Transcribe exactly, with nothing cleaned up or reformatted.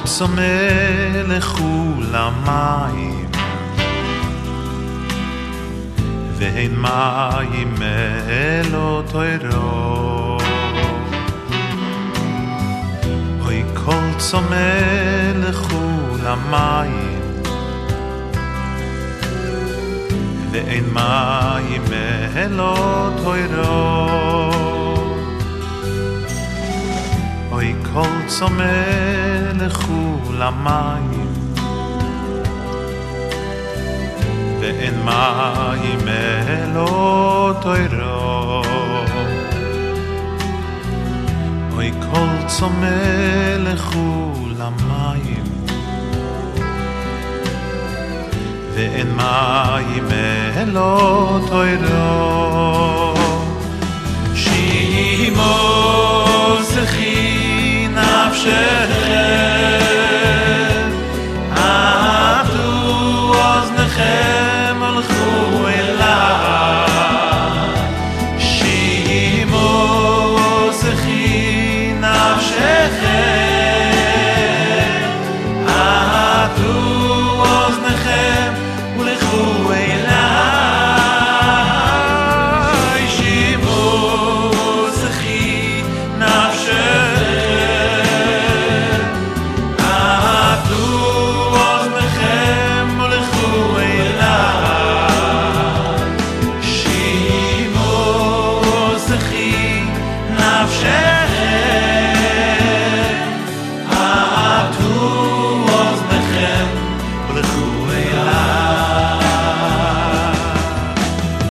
צמא לכול המים ואין מים אלו תוירו אוי כל צמא לכול המים ואין מים אלו תוירו אוי כל צמא לכול המים ואין מים אלו תוירו אוי כל צמא לכול המים ואין מים אלו תוירו שימו זכי נפשך